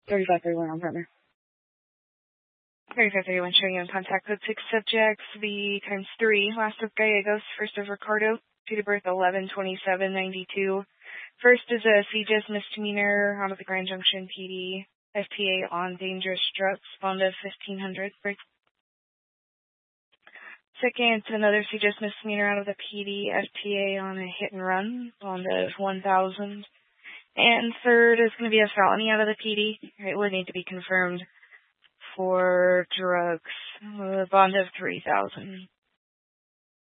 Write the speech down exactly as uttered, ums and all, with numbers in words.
thirty-five thirty-one on partner. thirty-five thirty-one showing you in contact with six subjects. The times three. Last of Gallegos. First of Ricardo. Date of birth eleven twenty-seven ninety-two. First is a C J S misdemeanor out of the Grand Junction P D. F T A on dangerous drugs. Bond of fifteen hundred. Second, another C J S misdemeanor out of the P D. F T A on a hit and run. Bond of one thousand. And third is going to be a felony out of the P D. It would need to be confirmed for drugs. Uh, bond of three thousand.